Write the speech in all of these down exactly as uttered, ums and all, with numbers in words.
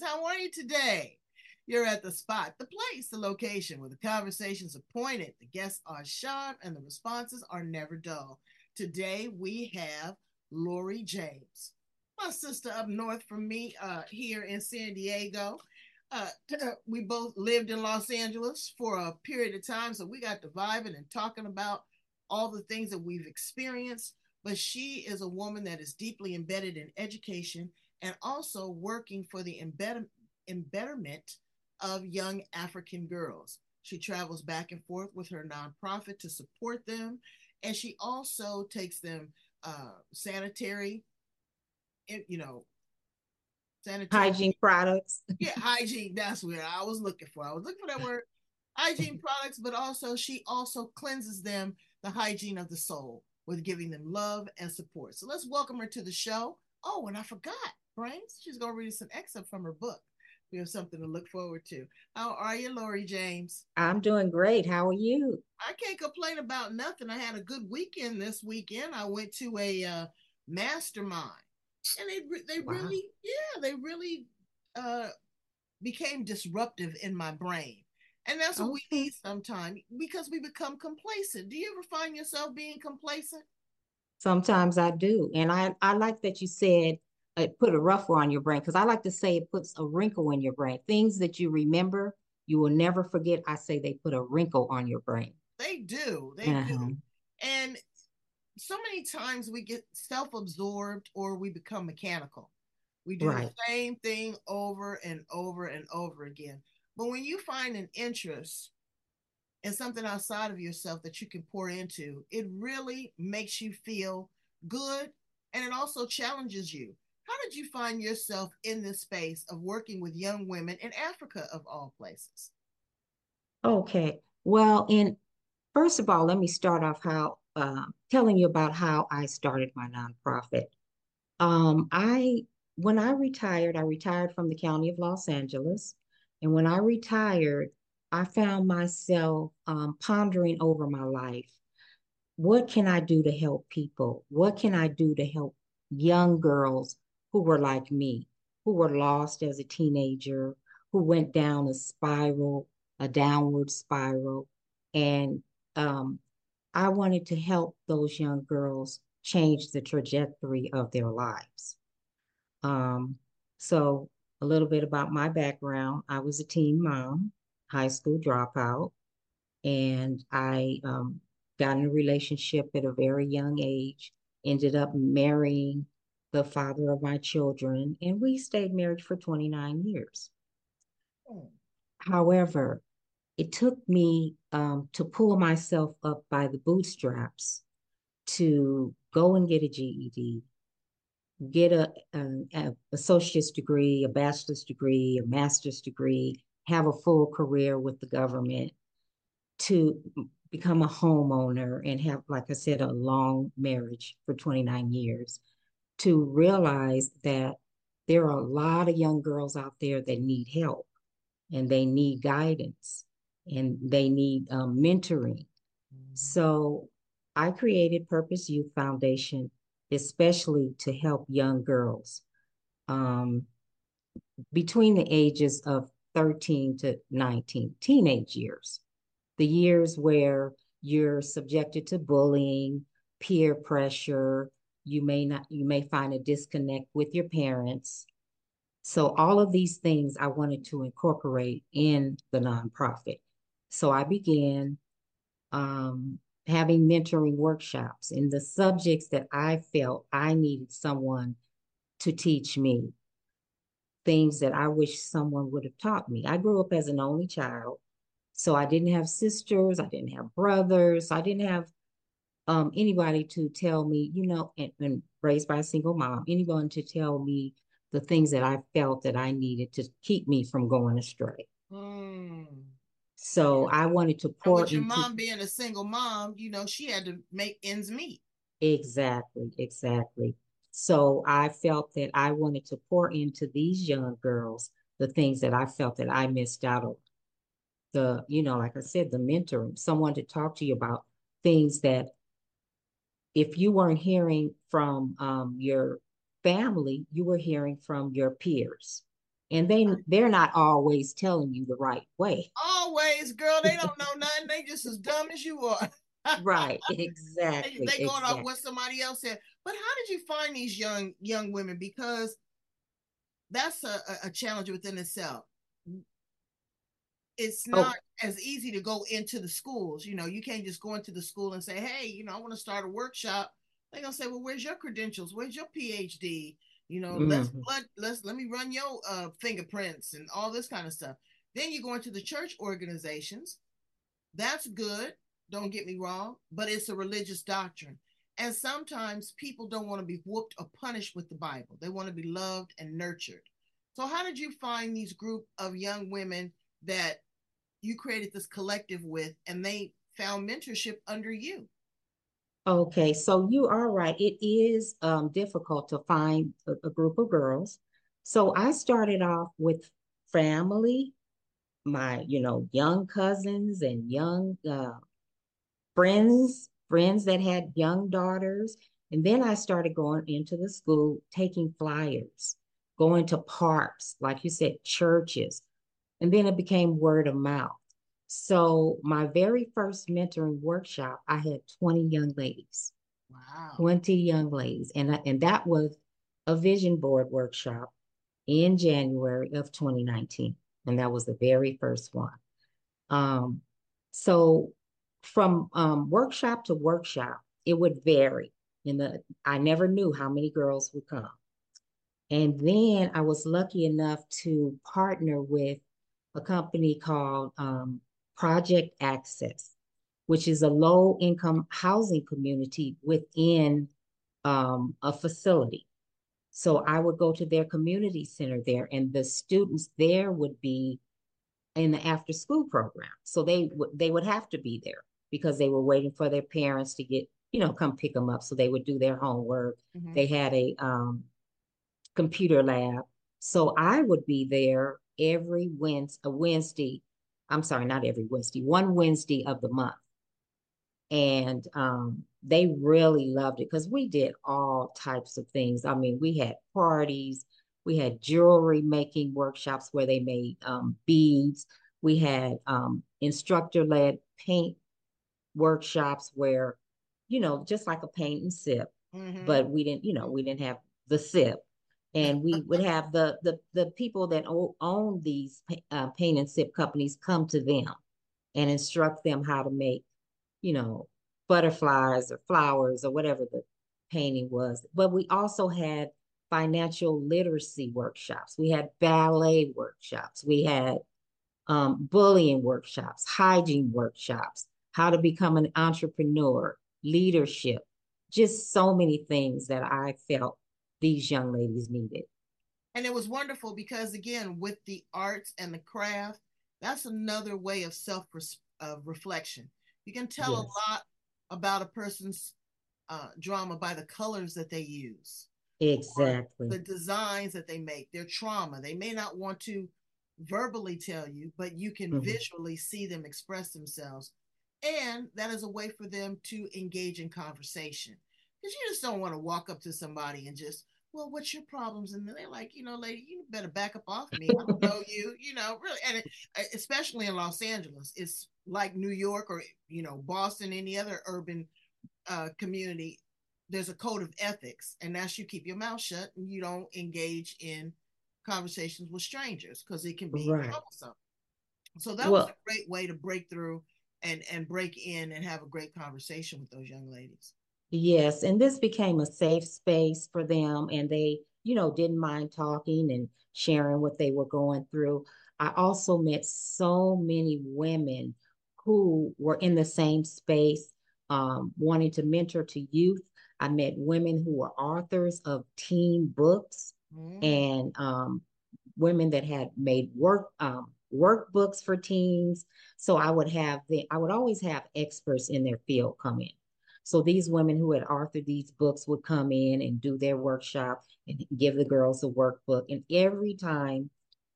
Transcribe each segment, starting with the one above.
How are you today? You're at the spot, the place, the location where the conversations are pointed, the guests are sharp, and the responses are never dull. Today we have Lori James, my sister up north from me, uh, here in San Diego. Uh, we both lived in Los Angeles for a period of time, so we got to vibing and talking about all the things that we've experienced. But she is a woman that is deeply embedded in education and also working for the embed- embetterment of young African girls. She travels back and forth with her nonprofit to support them, and she also takes them uh, sanitary, you know, sanitary, Hygiene products. yeah, hygiene. That's where I was looking for. I was looking for that word, hygiene products, but also she also cleanses them, the hygiene of the soul, with giving them love and support. So let's welcome her to the show. Oh, and I forgot, Brains. She's gonna read us an excerpt from her book. We have something to look forward to. How are you, Lori James? I'm doing great. How are you? I can't complain about nothing. I had a good weekend this weekend. I went to a uh, mastermind, and they they Wow. really, yeah, they really uh, became disruptive in my brain. And that's what we Okay. need sometimes because we become complacent. Do you ever find yourself being complacent? Sometimes I do. And I, I like that you said it put a ruffle on your brain because I like to say it puts a wrinkle in your brain. Things that you remember, you will never forget. I say they put a wrinkle on your brain. They do. They do. Uh-huh. And so many times we get self absorbed or we become mechanical. We do the Right. same thing over and over and over again. But when you find an interest in something outside of yourself that you can pour into, it really makes you feel good and it also challenges you. How did you find yourself in this space of working with young women in Africa, of all places? Okay. Well, in first of all, let me start off how uh, telling you about how I started my nonprofit. Um, I when I retired, I retired from the County of Los Angeles, and when I retired, I found myself um, pondering over my life. What can I do to help people? What can I do to help young girls who were like me, who were lost as a teenager, who went down a spiral, a downward spiral, and um, I wanted to help those young girls change the trajectory of their lives. Um, so a little bit about my background. I was a teen mom, high school dropout, and I um, got in a relationship at a very young age, ended up marrying the father of my children, and we stayed married for twenty-nine years. Hmm. However, it took me um, to pull myself up by the bootstraps to go and get a G E D, get a, an a associate's degree, a bachelor's degree, a master's degree, have a full career with the government, to become a homeowner and have, like I said, a long marriage for twenty-nine years, to realize that there are a lot of young girls out there that need help and they need guidance and they need um, mentoring. So I created Purpose Youth Foundation, especially to help young girls um, between the ages of thirteen to nineteen, teenage years, the years where you're subjected to bullying, peer pressure, you may not, you may find a disconnect with your parents. So all of these things I wanted to incorporate in the nonprofit. So I began um, having mentoring workshops in the subjects that I felt I needed someone to teach me, things that I wish someone would have taught me. I grew up as an only child, so I didn't have sisters, I didn't have brothers, I didn't have um, anybody to tell me, you know, and, and raised by a single mom, anyone to tell me the things that I felt that I needed to keep me from going astray. Hmm. So I wanted to And pour with your into mom being a single mom, you know, she had to make ends meet. exactly, exactly. So I felt that I wanted to pour into these young girls the things that I felt that I missed out on. The, you know, like I said, the mentoring, someone to talk to you about things that if you weren't hearing from um, your family, you were hearing from your peers. And they they're not always telling you the right way. Always, girl, they don't know nothing. They just as dumb as you are. Right, they, exactly, they going off exactly. what somebody else said. But how did you find these young young women? Because that's a, a challenge within itself. It's not Oh, as easy to go into the schools. You know, you can't just go into the school and say, hey, you know, I want to start a workshop. They're gonna say, well, where's your credentials? Where's your PhD? You know, let's mhm. let let's let me run your uh, fingerprints and all this kind of stuff. Then you go into the church organizations. That's good. Don't get me wrong, but it's a religious doctrine. And sometimes people don't want to be whooped or punished with the Bible. They want to be loved and nurtured. So, how did you find these group of young women that you created this collective with and they found mentorship under you? Okay, so you are right. It is um, difficult to find a, a group of girls. So I started off with family, my, you know, young cousins and young uh, friends, friends that had young daughters. And then I started going into the school, taking flyers, going to parks, like you said, churches. And then it became word of mouth. So my very first mentoring workshop, I had twenty young ladies, Wow. twenty young ladies. And, and that was a vision board workshop in January of twenty nineteen. And that was the very first one. Um, so from um, workshop to workshop, it would vary. In the, I never knew how many girls would come. And then I was lucky enough to partner with a company called um, Project Access, which is a low income housing community within um, a facility. So I would go to their community center there, and the students there would be in the after school program. So they would they would have to be there because they were waiting for their parents to get, you know, come pick them up. So they would do their homework. Mm-hmm. They had a um, computer lab. So I would be there every Wednesday, a Wednesday. I'm sorry, not every Wednesday, one Wednesday of the month. And um, they really loved it because we did all types of things. I mean, we had parties, we had jewelry making workshops where they made um, beads. We had um, instructor led paint workshops where, you know, just like a paint and sip, Mm-hmm. but we didn't, you know, we didn't have the sip. And we would have the the the people that own these uh, paint and sip companies come to them and instruct them how to make, you know, butterflies or flowers or whatever the painting was. But we also had financial literacy workshops. We had ballet workshops. We had um, bullying workshops, hygiene workshops, how to become an entrepreneur, leadership, just so many things that I felt these young ladies needed. And it was wonderful because, again, with the arts and the craft, that's another way of self uh, reflection. You can tell a Yes, lot about a person's uh, drama by the colors that they use or exactly. the designs that they make, their trauma. They may not want to verbally tell you, but you can Mhm. visually see them express themselves. And that is a way for them to engage in conversation. Because you just don't want to walk up to somebody and just, well, what's your problems? And they're like, you know, lady, you better back up off me. I don't know you, you know, really. And it, especially in Los Angeles, it's like New York or, you know, Boston, any other urban uh, community. There's a code of ethics, and that's you keep your mouth shut and you don't engage in conversations with strangers because it can be Right. troublesome. So that was a Well, great way to break through and and break in and have a great conversation with those young ladies. yes, and this became a safe space for them, and they, you know, didn't mind talking and sharing what they were going through. I also met so many women who were in the same space, um, wanting to mentor to youth. I met women who were authors of teen books Mm. and um, women that had made work um, workbooks for teens. So I would have the I would always have experts in their field come in. So these women who had authored these books would come in and do their workshop and give the girls a workbook. And every time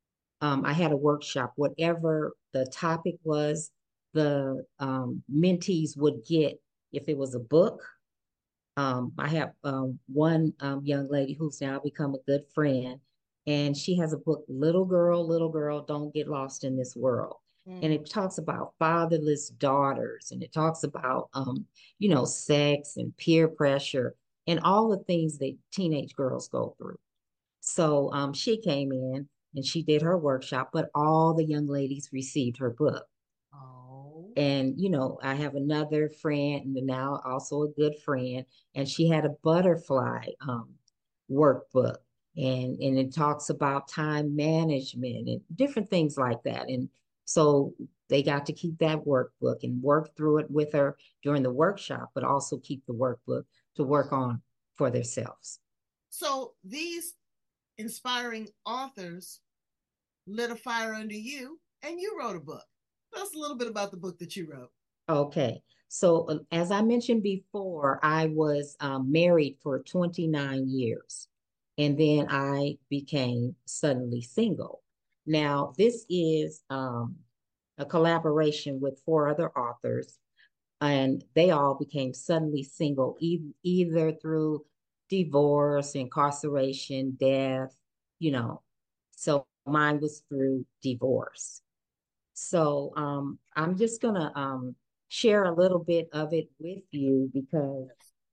um, I had a workshop, whatever the topic was, the um, mentees would get, if it was a book. Um, I have um, one um, young lady who's now become a good friend. And she has a book, Little Girl, Little Girl, Don't Get Lost in This World. And Mm. it talks about fatherless daughters, and it talks about, um, you know, sex and peer pressure and all the things that teenage girls go through. So um, she came in and she did her workshop, but all the young ladies received her book. Oh. And, you know, I have another friend, and now also a good friend, and she had a butterfly um, workbook. And, and it talks about time management and different things like that. And so they got to keep that workbook and work through it with her during the workshop, but also keep the workbook to work on for themselves. So these inspiring authors lit a fire under you and you wrote a book. Tell us a little bit about the book that you wrote. Okay. So, uh, as I mentioned before, I was um, married for twenty-nine years, and then I became suddenly single. Now, this is um, a collaboration with four other authors, and they all became suddenly single, e either through divorce, incarceration, death, you know. So, mine was through divorce. So um, I'm just going to um, share a little bit of it with you because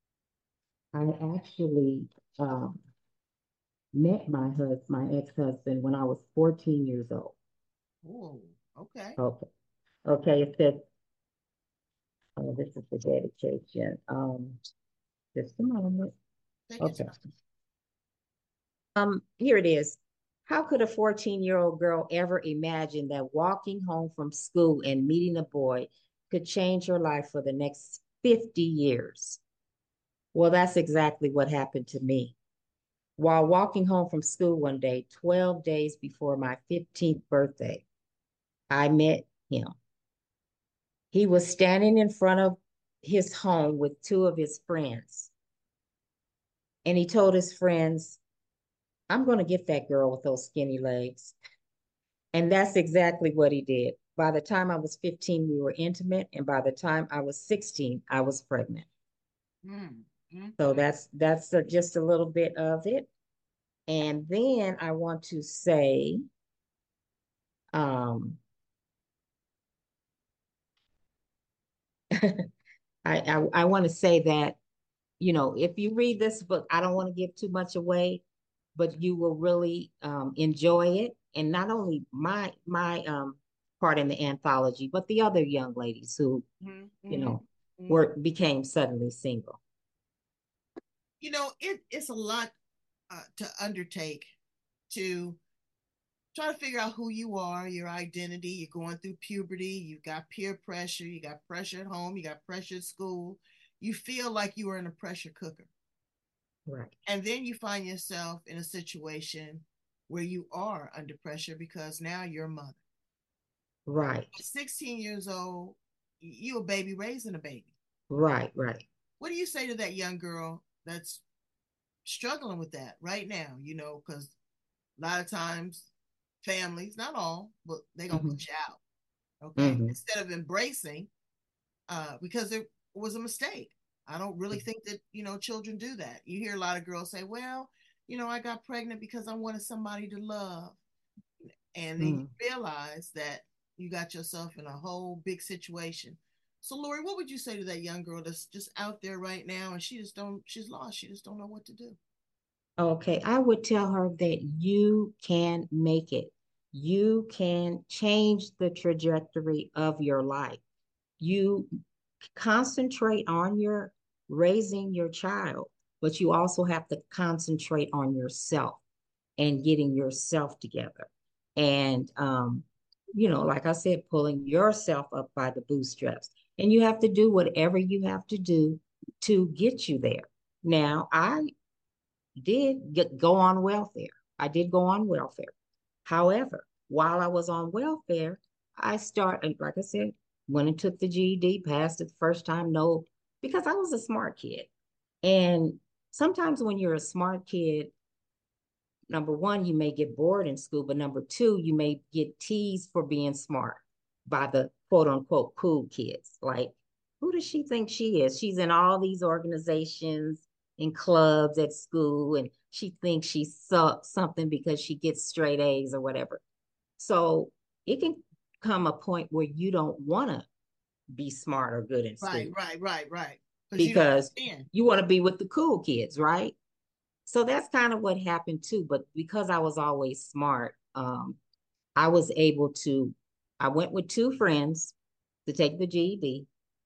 I actually um, met my husband, my ex-husband, when I was fourteen years old. Oh, okay. Okay. Okay. It said, oh, this is the dedication. Um, just a moment. Take your Okay. time. Um, here it is. How could a fourteen year old girl ever imagine that walking home from school and meeting a boy could change her life for the next fifty years? Well, that's exactly what happened to me. While walking home from school one day, twelve days before my fifteenth birthday, I met him. He was standing in front of his home with two of his friends. And he told his friends, I'm going to get that girl with those skinny legs. And that's exactly what he did. By the time I was fifteen, we were intimate. And by the time I was sixteen, I was pregnant. Mm, mm, So mm. that's that's a, just a little bit of it. And then I want to say, um, I, I, I want to say that, you know, if you read this book, I don't want to give too much away, but you will really um, enjoy it. And not only my my um, part in the anthology, but the other young ladies who, Mm, you mm, know, mm. were became suddenly single. You know, it, it's a lot uh, to undertake to try to figure out who you are, your identity. You're going through puberty, you've got peer pressure, you got pressure at home, you got pressure at school. You feel like you are in a pressure cooker. Right, And then you find yourself in a situation where you are under pressure because now you're a mother. right, At sixteen years old, you a baby raising a baby. right, right. What do you say to that young girl that's struggling with that right now? You know, because a lot of times families, not all, but they're gonna Hmm. put you out. Okay. Hmm. Instead of embracing, uh, because it was a mistake. I don't really think that, you know, children do that. You hear a lot of girls say, well, you know, I got pregnant because I wanted somebody to love. And then you Hmm. realize that you got yourself in a whole big situation. So, Lori, what would you say to that young girl that's just out there right now and she just don't, she's lost. She just don't know what to do. Okay, I would tell her that you can make it. You can change the trajectory of your life. You concentrate on your raising your child, but you also have to concentrate on yourself and getting yourself together. And, um, you know, like I said, pulling yourself up by the bootstraps. And you have to do whatever you have to do to get you there. Now, I did get, go on welfare. I did go on welfare. However, while I was on welfare, I started, like I said, went and took the G E D, passed it the first time, no, because I was a smart kid. And sometimes when you're a smart kid, number one, you may get bored in school, but number two, you may get teased for being smart by the quote unquote cool kids. Like, who does she think she is? She's in all these organizations. in clubs at school, and she thinks she's so, something because she gets straight A's or whatever. So it can come a point where you don't want to be smart or good in Right, school right, right, right. Because you don't because understand. you want to be with the cool kids, right? So that's kind of what happened too. But because I was always smart, um, I was able to, I went with two friends to take the G E D.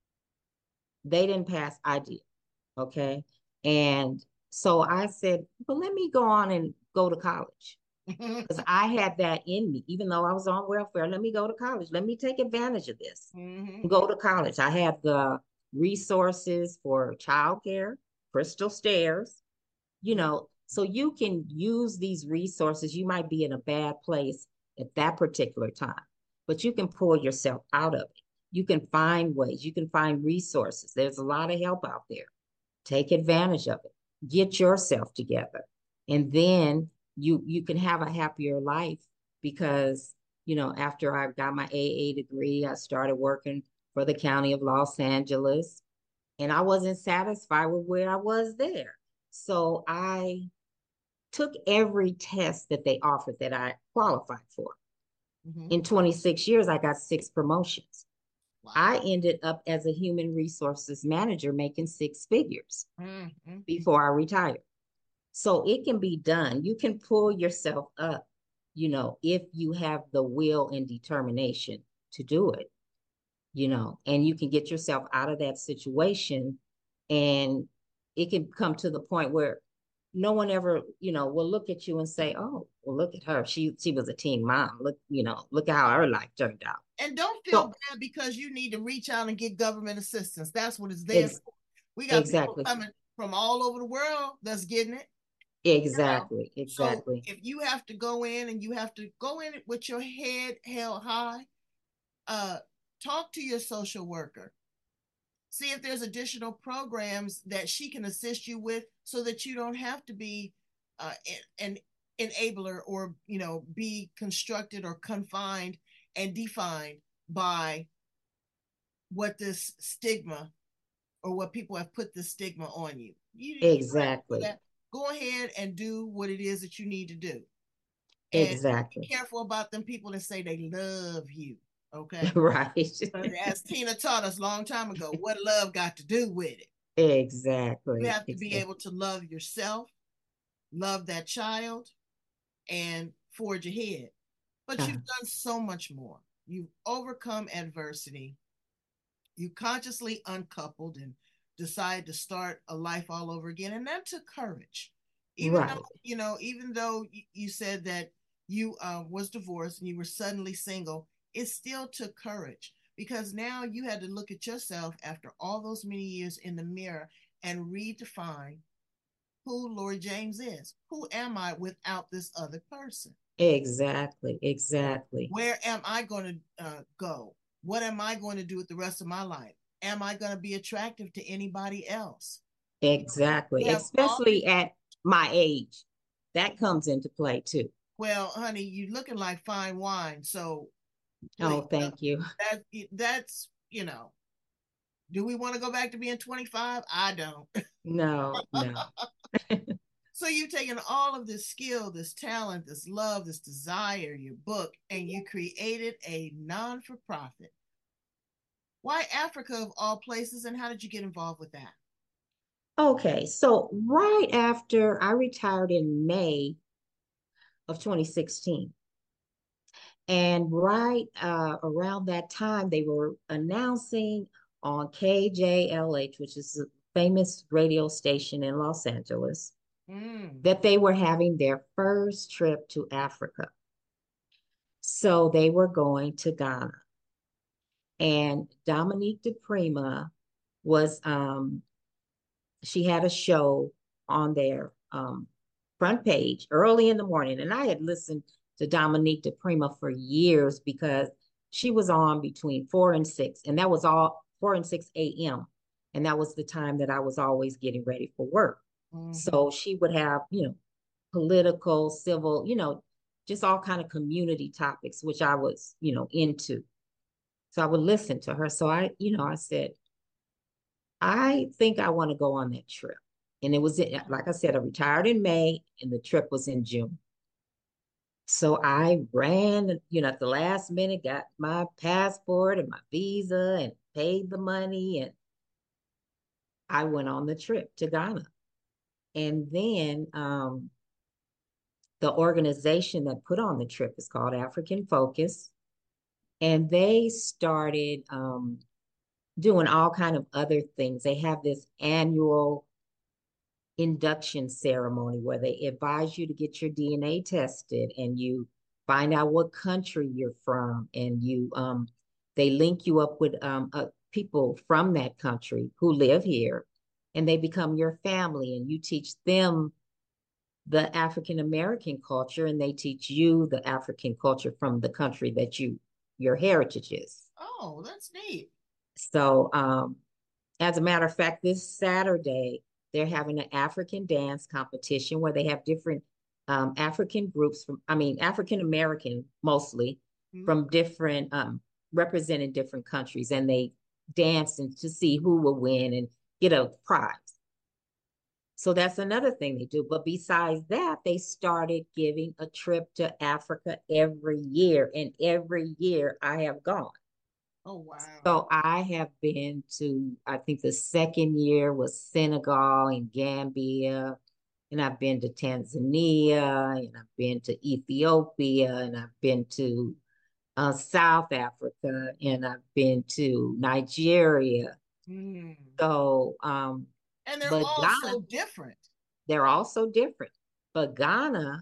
They didn't pass, I did. Okay. And so I said, well, let me go on and go to college because I had that in me, even though I was on welfare. Let me go to college. Let me take advantage of this. Mm-hmm. Go to college. I have the resources for childcare, Crystal Stairs, you Yeah. know, so you can use these resources. You might be in a bad place at that particular time, but you can pull yourself out of it. You can find ways, you can find resources. There's a lot of help out there. Take advantage of it. Get yourself together. And then you you can have a happier life because, you know, after I got my A A degree, I started working for the County of Los Angeles, and I wasn't satisfied with where I was there. So I took every test that they offered that I qualified for. Mm-hmm. In twenty-six years, I got six promotions. Wow. I ended up as a human resources manager making six figures Mm-hmm. before I retired. So it can be done. You can pull yourself up, you know, if you have the will and determination to do it, you know, and you can get yourself out of that situation. And it can come to the point where no one ever, you know, will look at you and say, oh, well, look at her. She she was a teen mom. Look, you know, look at how her life turned out. And don't feel So bad because you need to reach out and get government assistance. That's what it's there ex- for. We got people exactly, coming from all over the world that's getting it. You know? exactly, So exactly. if you have to go in and you have to go in with your head held high, uh, talk to your social worker. See if there's additional programs that she can assist you with so that you don't have to be uh, an enabler or, you know, be constructed or confined and defined by what this stigma or what people have put this stigma on you. You, you don't have to do Exactly. that. Go ahead and do what it is that you need to do. And be Exactly. careful about them people that say they love you. Okay. Right. As Tina taught us a long time ago, what love got to do with it? You Exactly. have to be Exactly. able to love yourself, love that child, and forge ahead. But Uh, you've done so much more. You've overcome adversity. You consciously uncoupled and decided to start a life all over again. And that took courage. Even though, right. you know, even though you said that you uh, was divorced and you were suddenly single, it still took courage because now you had to look at yourself after all those many years in the mirror and redefine who Lori James is. Who am I without this other person? Exactly. You know, Exactly. where am I going to uh, go? What am I going to do with the rest of my life? Am I going to be attractive to anybody else? You know, Exactly. you have all these. Especially at my age. That comes into play too. Well, honey, you looking like fine wine. So Oh, please, uh, thank you. that that's you know. Do we want to go back to being twenty-five? I don't. No, no. So you've taken all of this skill, this talent, this love, this desire, your book, and you created a non-for-profit. Why Africa of all places, and how did you get involved with that? Okay. So right after I retired in May of twenty sixteen, and right uh, around that time, they were announcing on K J L H, which is a famous radio station in Los Angeles, Mm. that they were having their first trip to Africa. So they were going to Ghana. And Dominique DePrima was, um, she had a show on their um, front page early in the morning. And I had listened to Dominique DePrima for years because she was on between four and six, and that was all four and six a m. And that was the time that I was always getting ready for work. Mm-hmm. So she would have, you know, political, civil, you know, just all kind of community topics, which I was, you know, into. So I would listen to her. So I, you know, I said, I think I want to go on that trip. And it was, in, like I said, I retired in May and the trip was in June. So I ran, you know, at the last minute, got my passport and my visa and paid the money. And I went on the trip to Ghana. And then um, the organization that put on the trip is called African Focus. And they started um, doing all kind of other things. They have this annual induction ceremony where they advise you to get your D N A tested and you find out what country you're from and you um they link you up with um uh, people from that country who live here and they become your family and you teach them the African American culture and they teach you the African culture from the country that you your heritage is. Oh, that's neat. So um as a matter of fact, this Saturday, they're having an African dance competition where they have different um, African groups from, I mean, African American mostly Mm-hmm. from different, um, representing different countries, and they dance and to see who will win and get a prize. So that's another thing they do. But besides that, they started giving a trip to Africa every year, and every year I have gone. Oh, wow. So I have been to, I think the second year was Senegal and Gambia, and I've been to Tanzania, and I've been to Ethiopia, and I've been to uh, South Africa, and I've been to Nigeria. Mm. So, um, And they're but all Ghana, so different. they're also different. But Ghana,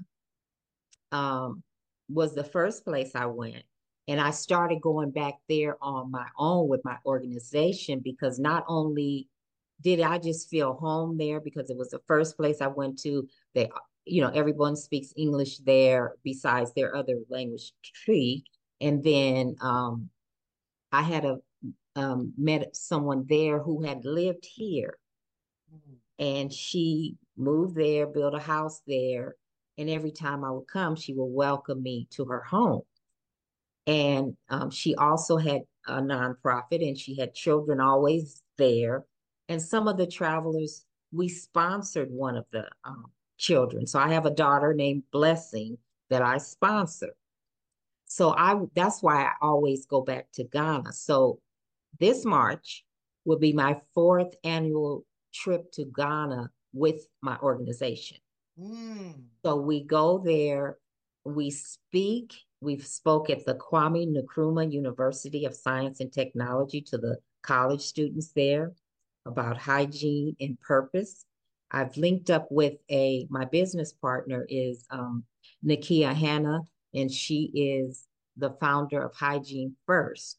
um, was the first place I went. And I started going back there on my own with my organization because not only did I just feel home there because it was the first place I went to, they, you know, everyone speaks English there besides their other language tree. And then um, I had a um, met someone there who had lived here Mm. and she moved there, built a house there. And every time I would come, she would welcome me to her home. And um, she also had a nonprofit and she had children always there. And some of the travelers, we sponsored one of the um, children. So I have a daughter named Blessing that I sponsor. So I that's why I always go back to Ghana. So this March will be my fourth annual trip to Ghana with my organization. Mm. So we go there, we speak, we've spoke at the Kwame Nkrumah University of Science and Technology to the college students there about hygiene and purpose. I've linked up with a, my business partner is um, Nakia Hanna, and she is the founder of Hygiene First.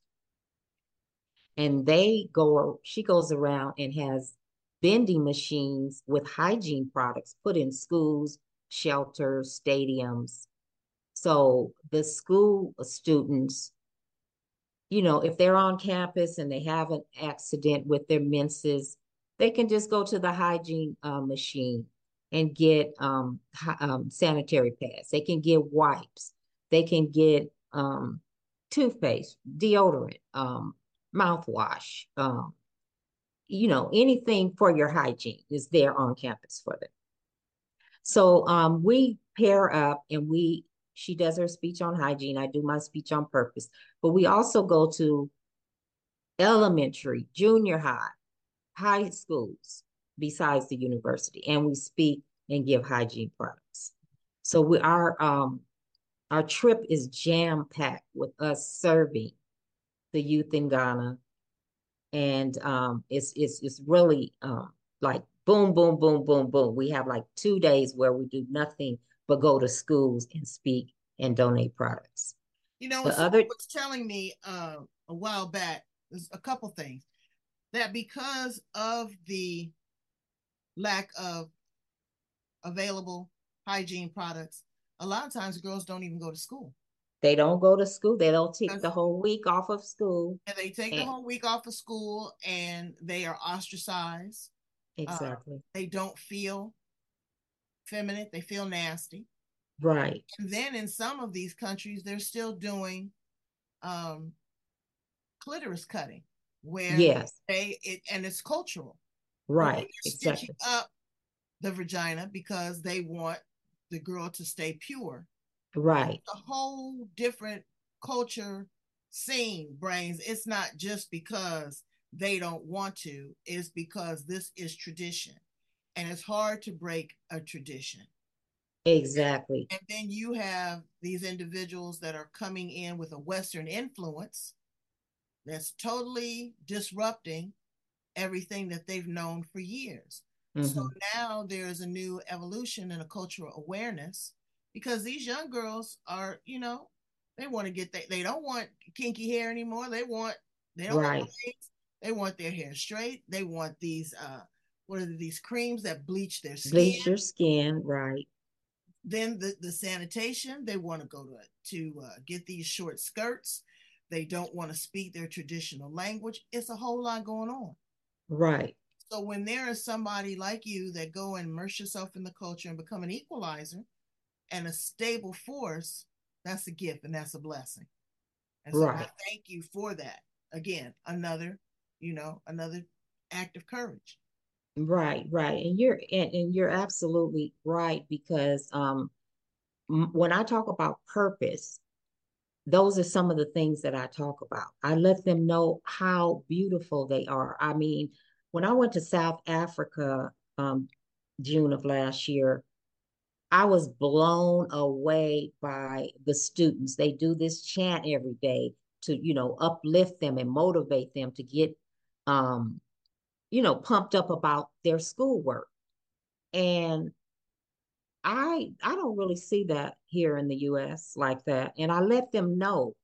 And they go, she goes around and has vending machines with hygiene products put in schools, shelters, stadiums. So the school students, you know, if they're on campus and they have an accident with their menses, they can just go to the hygiene uh, machine and get um, um, sanitary pads. They can get wipes. They can get um, toothpaste, deodorant, um, mouthwash, um, you know, anything for your hygiene is there on campus for them. So um, we pair up and we, she does her speech on hygiene. I do my speech on purpose, but we also go to elementary, junior high, high schools besides the university, and we speak and give hygiene products. So we our um our trip is jam packed with us serving the youth in Ghana, and um it's it's it's really um like boom boom boom boom boom. We have like two days where we do nothing but go to schools and speak and donate products. You know, The someone other was telling me uh, a while back, there's a couple things that because of the lack of available hygiene products, a lot of times girls don't even go to school. they don't go to school. They don't take the Because whole week off of school. and they take the And whole week off of school and they are ostracized. Uh, exactly. they don't feel feminine, they feel nasty. Right. And then in some of these countries, they're still doing um, clitoris cutting, where Yes. they it, and it's cultural. But when Right. you're stitching Exactly. up the vagina because they want the girl to stay pure. Right. It's a whole different culture scene, brains. It's not just because they don't want to, it's because this is tradition. And it's hard to break a tradition. Exactly. And then you have these individuals that are coming in with a Western influence that's totally disrupting everything that they've known for years. So Mm-hmm. now there's a new evolution and a cultural awareness because these young girls are, you know, they want to get they, they don't want kinky hair anymore. They want they don't want Right. braids. They want their hair straight. They want these uh what are these creams that bleach their skin. Bleach your skin. Right. Then the, the sanitation, they want to go to to uh, get these short skirts. They don't want to speak their traditional language. It's a whole lot going on. Right. So when there is somebody like you that go and immerse yourself in the culture and become an equalizer and a stable force, that's a gift and that's a blessing. And so I Right. thank you for that. Again, another, you know, another act of courage. Right. Right. And you're and, and you're absolutely right because um when I talk about purpose, those are some of the things that I talk about. I let them know how beautiful they are. I mean, when I went to South Africa, um, June of last year, I was blown away by the students. They do this chant every day to, you know, uplift them and motivate them to get, um, you know, pumped up about their schoolwork. And I I don't really see that here in the U S like that. And I let them know,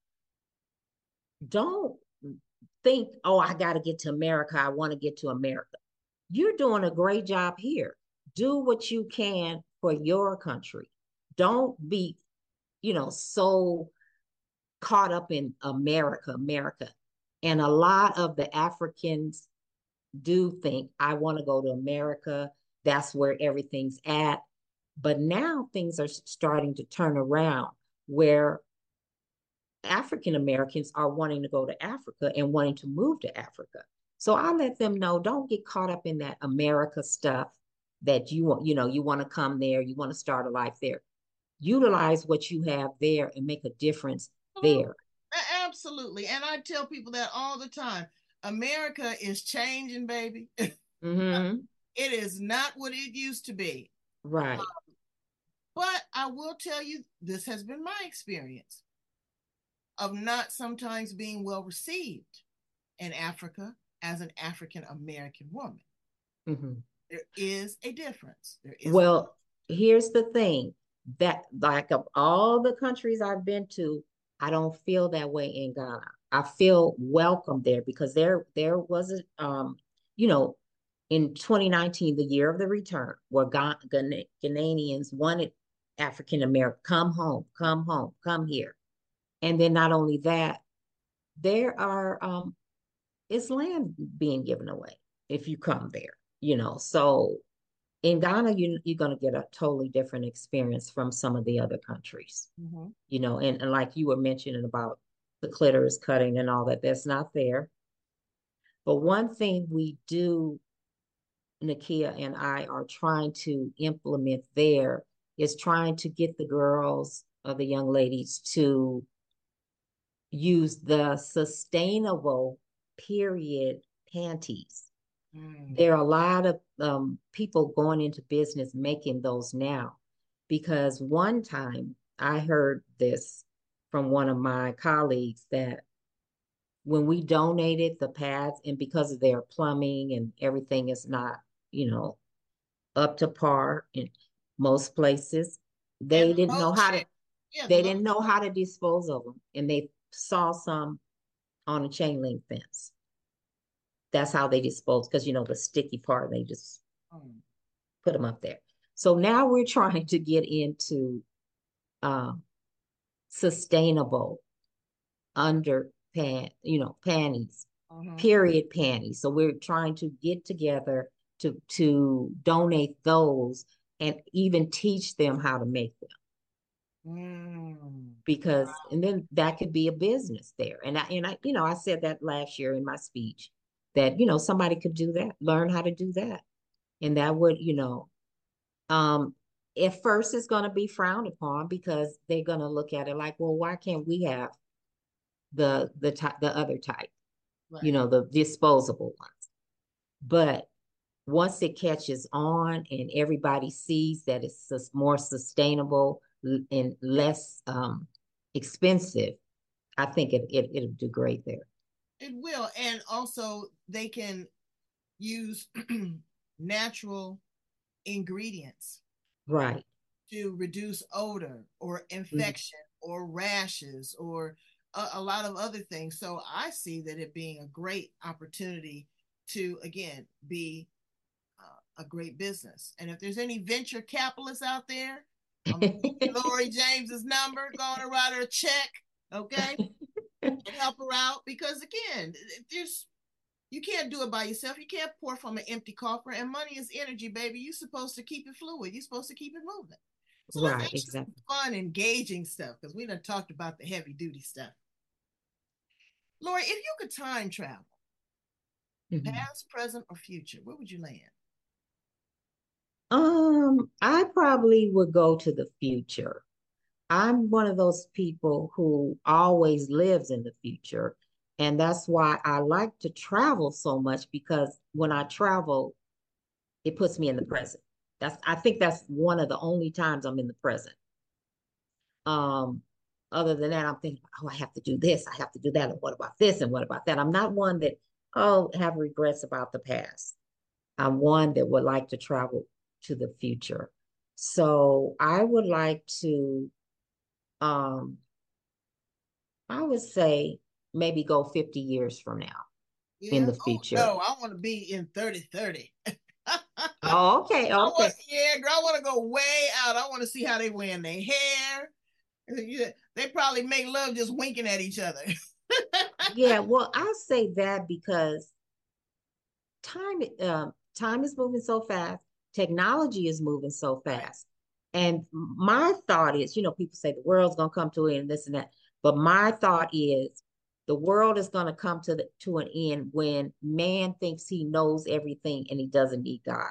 don't think, oh, I got to get to America. I want to get to America. You're doing a great job here. Do what you can for your country. Don't be, you know, so caught up in America, America. And a lot of the Africans do think, I want to go to America. That's where everything's at. But now things are starting to turn around where African Americans are wanting to go to Africa and wanting to move to Africa. So I let them know, don't get caught up in that America stuff that you want, you know, you want to come there, you want to start a life there. Utilize what you have there and make a difference there. Absolutely. And I tell people that all the time. America is changing, baby. Mm-hmm. It is not what it used to be. Right. But I will tell you, this has been my experience of not sometimes being well received in Africa as an African American woman. Mm-hmm. There is a difference. There is a Well, here's the thing that, like, of all the countries I've been to, I don't feel that way in Ghana. I feel welcome there because there there was a um, you know, in twenty nineteen, the year of the return, where Ghan- Ghan- Ghanaians wanted African American come home, come home, come here, and then not only that, there are um, it's land being given away if you come there, you know. So in Ghana, you, you're going to get a totally different experience from some of the other countries, mm-hmm. you know, and, and like you were mentioning about the clitoris cutting and all that, that's not there. But one thing we do, Nakia and I are trying to implement there is trying to get the girls or the young ladies to use the sustainable period panties. Mm. There are a lot of um, people going into business making those now because one time I heard this from one of my colleagues that when we donated the pads and because of their plumbing and everything is not, you know, up to par in most places, And they the didn't know how lotion. to Yeah, the they lotion. didn't know how to dispose of them and they saw some on a chain link fence. That's how they dispose because you know the sticky part they just Mm. put them up there. So now we're trying to get into um, sustainable under pant, you know, panties, Mm-hmm. period panties. So we're trying to get together to to donate those and even teach them how to make them Mm. because and then that could be a business there. And I and I you know I said that last year in my speech that you know somebody could do that, learn how to do that, and that would you know Um, at first, it's going to be frowned upon because they're going to look at it like, well, why can't we have the the type the other type, you Right. know, the disposable ones? But once it catches on and everybody sees that it's more sustainable and less um, expensive, I think it, it it'll do great there. It will. And also they can use natural ingredients Right. to reduce odor or Mhm. infection or rashes or a, a lot of other things. So I see that it being a great opportunity to, again, be uh, a great business. And if there's any venture capitalists out there, I'm gonna give you Lori James's number. Go on and write her a check, okay, and help her out because again, there's you can't do it by yourself. You can't pour from an empty coffer. And money is energy, baby. You're supposed to keep it fluid. You're supposed to keep it moving. So let's Right, ask you some exactly. fun, engaging stuff because we done talked about the heavy duty stuff. Lori, if you could time travel, Mhm. past, present, or future, where would you land? Um, I probably would go to the future. I'm one of those people who always lives in the future. And that's why I like to travel so much because when I travel, it puts me in the present. That's I think that's one of the only times I'm in the present. Um, Other than that, I'm thinking, oh, I have to do this, I have to do that, and what about this, and what about that? I'm not one that, oh, have regrets about the past. I'm one that would like to travel to the future. So I would like to, um, I would say maybe go fifty years from now in Yeah. the Oh future. no, I want to be in thirty thirty. I Oh, okay, want, okay. yeah, girl, I want to go way out. I want to see how they wearing their hair. Yeah, they probably make love just winking at each other. Yeah, well, I say that because time um, time is moving so fast, technology is moving so Right. fast. And my thought is, you know, people say the world's gonna come to an end, this and that. But my thought is the world is gonna come to the to an end when man thinks he knows everything and he doesn't need God.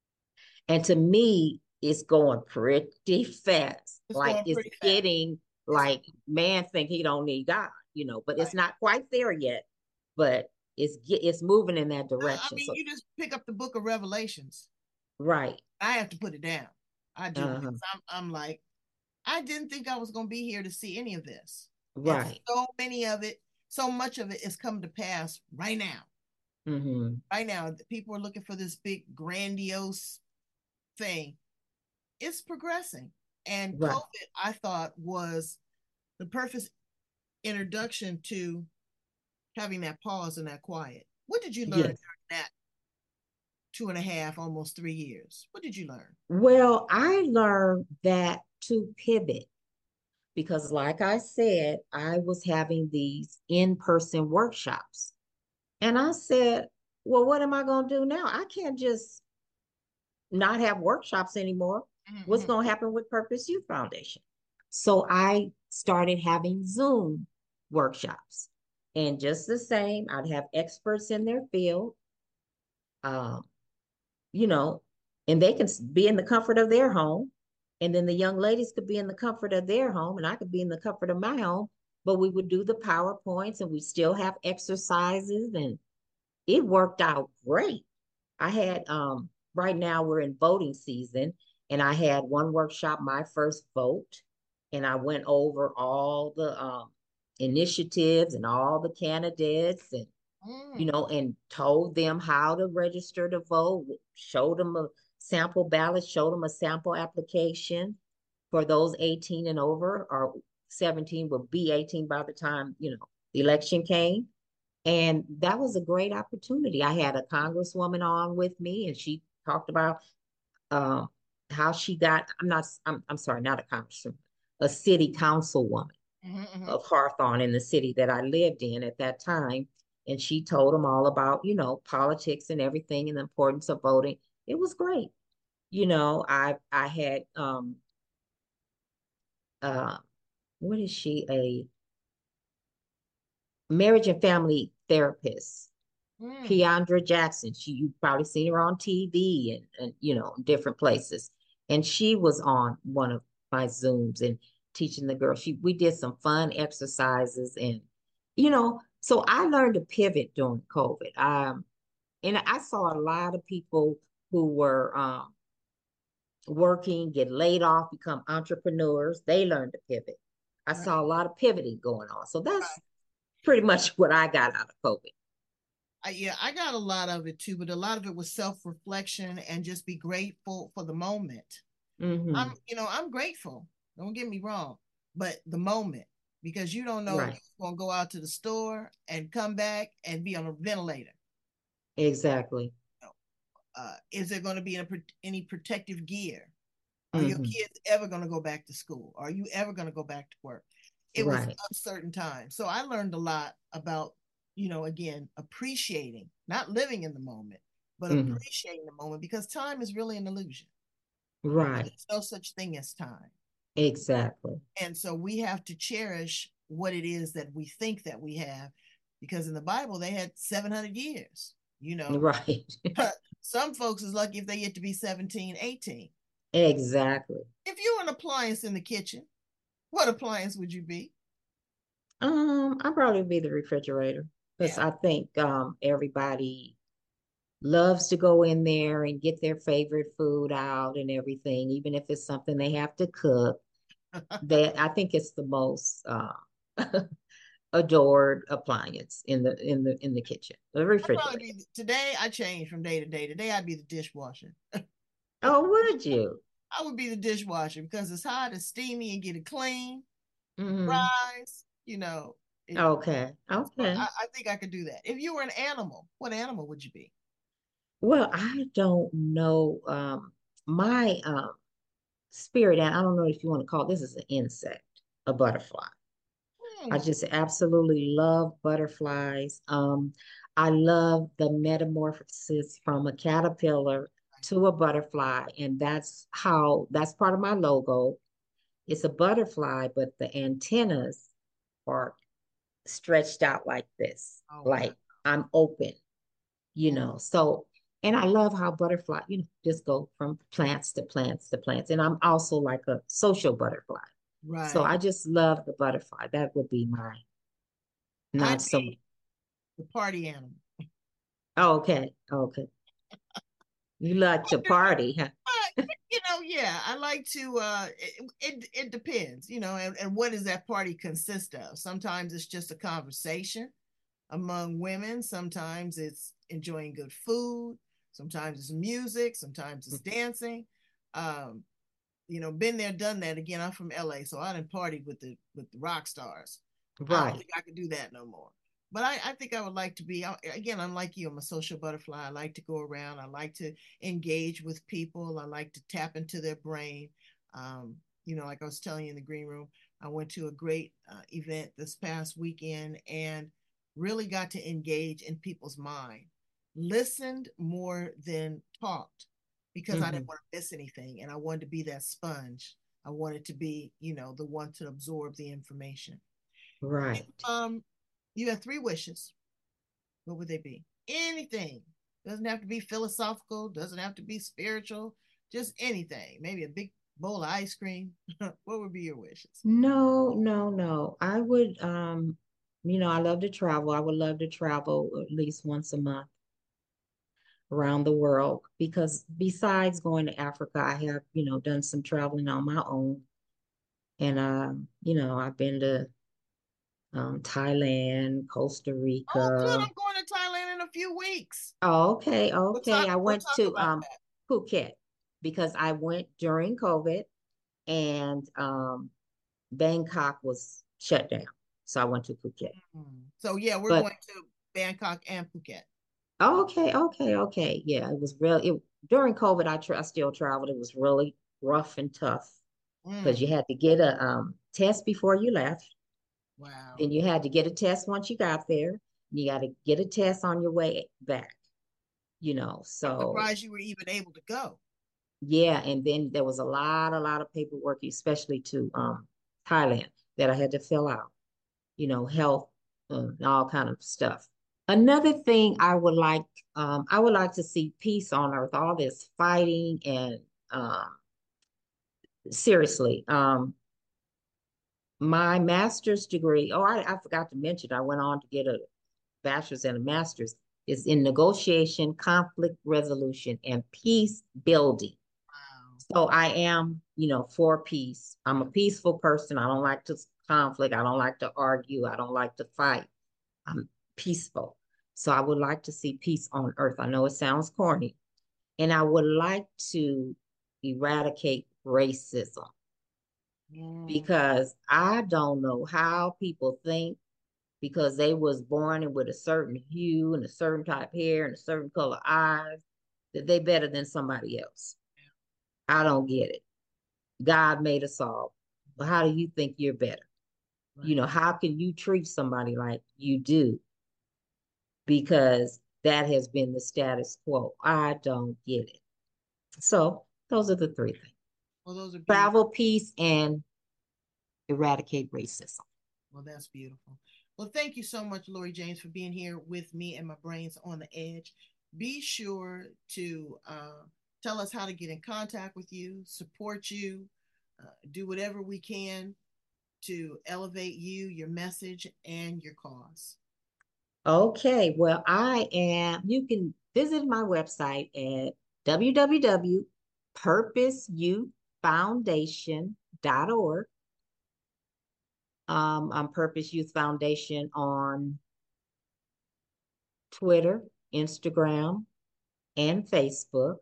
And to me, it's going pretty fast. It's Like going it's pretty fast. getting It's like man think he don't need God, you know, but it's right. not quite there yet. But it's it's moving in that I direction. mean, So you just pick up the book of Revelations. right. I have to put it down. I do Uh-huh. because I'm I'm like I didn't think I was going to be here to see any of this, and Right. so many of it, so much of it is come to pass right now. Mm-hmm. Right now, people are looking for this big grandiose thing. It's progressing, and Right. COVID, I thought, was the perfect introduction to having that pause and that quiet. What did you learn during Yes. that two and a half, almost three years? What did you learn? Well, I learned that to pivot because, like I said, I was having these in-person workshops. And I said, well, what am I going to do now? I can't just not have workshops anymore. What's Mm-hmm. going to happen with Purpose Youth Foundation? So I started having Zoom workshops. And just the same, I'd have experts in their field, um, you know, and they can be in the comfort of their home. And then the young ladies could be in the comfort of their home, and I could be in the comfort of my home. But we would do the PowerPoints and we still have exercises, and it worked out great. I had um right now we're in voting season, and I had one workshop, my first vote, and I went over all the um initiatives and all the candidates and you Mm. know and told them how to register to vote, showed them a sample ballot, showed them a sample application for those eighteen and over, or seventeen would be eighteen by the time, you know, the election came. And that was a great opportunity. I had a congresswoman on with me, and she talked about um, how she got, I'm not, I'm, I'm sorry, not a congresswoman, a city councilwoman Mm-hmm, mm-hmm. of Hawthorne in the city that I lived in at that time. And she told them all about, you know, politics and everything and the importance of voting. It was great. You know, I I had um uh what is she, a marriage and family therapist, Mm. Keandra Jackson. She, you've probably seen her on T V and, and you know, different places. and she was on one of my Zooms and teaching the girls. She we did some fun exercises, and you know, so I learned to pivot during COVID. Um, and I saw a lot of people who were um, working, get laid off, become entrepreneurs. They learned to pivot. I Right. saw a lot of pivoting going on. So that's pretty much what I got out of COVID. I, yeah, I got a lot of it too, but a lot of it was self-reflection and just be grateful for the moment. I'm, Mm-hmm. you know, I'm grateful. Don't get me wrong, but the moment, because you don't know if Right. you're going to go out to the store and come back and be on a ventilator. Exactly. Uh, is there going to be a, any protective gear? Are your Mm-hmm. kids ever going to go back to school? Are you ever going to go back to work? It was Right. uncertain times. So I learned a lot about, you know, again, appreciating, not living in the moment, but Mm-hmm. appreciating the moment because time is really an illusion. Right. There's no such thing as time. Exactly. And so we have to cherish what it is that we think that we have because in the Bible they had seven hundred years, you know. Right. Some folks is lucky if they get to be seventeen, eighteen. Exactly. If you were an appliance in the kitchen, what appliance would you be? Um, I'd probably be the refrigerator because Yeah. I think um everybody loves to go in there and get their favorite food out and everything, even if it's something they have to cook. That I think it's the most uh, adored appliance in the in the in the kitchen, the I'd probably refrigerator. be today. I change from day to day. Today I'd be the dishwasher. Oh, would you? I would be the dishwasher because it's hot, it's steamy, and get it clean, Hmm. rise. You know, it, Okay. so Okay. I, I think I could do that. If you were an animal, what animal would you be? Well, I don't know. Um, my um spirit, and I don't know if you want to call this is an insect, a butterfly. I Hmm. just absolutely love butterflies. Um, I love the metamorphosis from a caterpillar to a butterfly, and that's how that's part of my logo. It's a butterfly, but the antennas are stretched out like this, Oh wow. like I'm open, you Oh, know. So, and I love how butterfly, you know, just go from plants to plants to plants. And I'm also like a social butterfly. So right. I just love the butterfly. That would be mine. I'd Not so much. be the party animal. Okay, okay. You like to party, huh? Uh, you know, yeah, I like to. Uh, it, it it depends, you know, and, and what does that party consist of? Sometimes it's just a conversation among women. Sometimes it's enjoying good food. Sometimes it's music. Sometimes it's dancing. Um, you know, been there, done that. Again, I'm from L A, so I didn't party with the with the rock stars. I don't Right. think I could do that no more. But I, I think I would like to be again. I'm like you. I'm a social butterfly. I like to go around. I like to engage with people. I like to tap into their brain. Um, you know, like I was telling you in the green room, I went to a great uh, event this past weekend and really got to engage in people's mind. Listened more than talked because I didn't Hmm. want to miss anything, and I wanted to be that sponge. I wanted to be, you know, the one to absorb the information. Right. Um, you have three wishes. What would they be? Anything. Doesn't have to be philosophical, doesn't have to be spiritual, just anything. Maybe a big bowl of ice cream. What would be your wishes? No, no, no. I would, um, you know, I love to travel. I would love to travel at least once a month around the world because besides going to Africa, I have, you know, done some traveling on my own. And um, you know, I've been to um, Thailand, Costa Oh, good. Rica. I'm going to Thailand in a few weeks. Oh, okay, We'll okay. talk. I We'll went talk to about um that. Phuket because I went during COVID and um Bangkok was shut down. So I went to Phuket. Mm. So yeah, we're But going to Bangkok and Phuket. okay, okay, okay. Yeah, it was real. It during COVID, I, tra I still traveled. It was really rough and tough because Mm. you had to get a um test before you left. Wow. Then you had to get a test once you got there. You got to get a test on your way back, you know. I'm So surprised you were even able to go. yeah, and then there was a lot, a lot of paperwork, especially to um Thailand that I had to fill out, you know, health uh, and all kind of stuff. Another thing I would like, um, I would like to see peace on earth, all this fighting and um seriously, um, my master's degree, oh, I, I forgot to mention, I went on to get a bachelor's and a master's, is in negotiation, conflict resolution, and peace building. Wow. So I am, you know, for peace. I'm a peaceful person. I don't like to conflict. I don't like to argue. I don't like to fight. I'm peaceful. So I would like to see peace on earth. I know it sounds corny. And I would like to eradicate racism Mm. because I don't know how people think because they was born with a certain hue and a certain type hair and a certain color eyes that they better than somebody else. I don't get it. God made us all. But how do you think you're better? Right. You know, how can you treat somebody like you do? Because that has been the status quo. I don't get it. So those are the three things. Well, those are beautiful. Travel, peace, and eradicate racism. Well, that's beautiful. Well, thank you so much, Lori James, for being here with me and my brains on the edge. Be sure to uh, tell us how to get in contact with you, support you, uh, do whatever we can to elevate you, your message, and your cause. Okay, well, I am, you can visit my website at w w w dot purpose youth foundation dot org. Um, I'm Purpose Youth Foundation on Twitter, Instagram, and Facebook.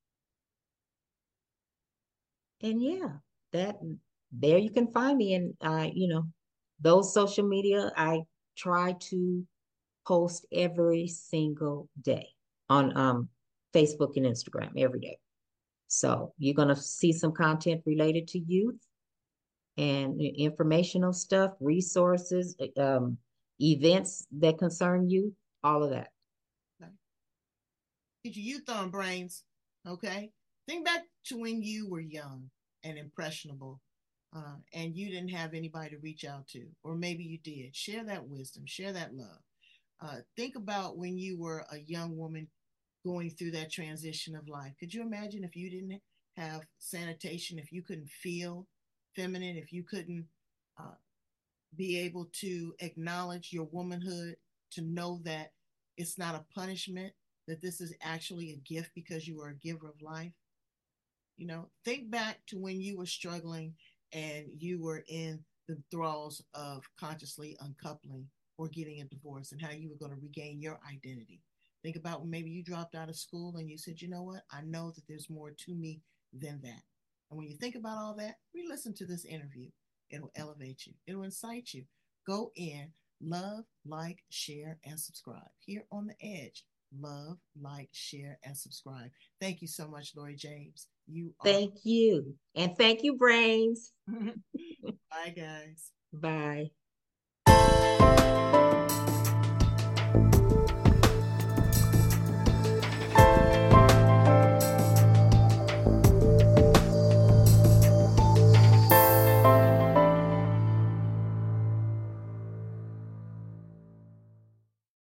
And yeah, that there you can find me. And I, you know, those social media, I try to post every single day on um, Facebook and Instagram every day. So you're going to see some content related to youth and informational stuff, resources, um, events that concern you, all of that. Okay. Get your youth on, brains. Okay. Think back to when you were young and impressionable, uh, and you didn't have anybody to reach out to, or maybe you did. Share that wisdom, share that love. Uh, think about when you were a young woman going through that transition of life. Could you imagine if you didn't have sanitation, if you couldn't feel feminine, if you couldn't uh, be able to acknowledge your womanhood, to know that it's not a punishment, that this is actually a gift because you are a giver of life? You know, think back to when you were struggling and you were in the thralls of consciously uncoupling or getting a divorce and how you were going to regain your identity. Think about when maybe you dropped out of school and you said, you know what? I know that there's more to me than that. And when you think about all that, re-listen to this interview. It'll elevate you. It'll incite you. Go in, love, like, share, and subscribe. Here on The Edge, love, like, share, and subscribe. Thank you so much, Lori James. You are... Thank you. And thank you, Brains. Bye, guys. Bye.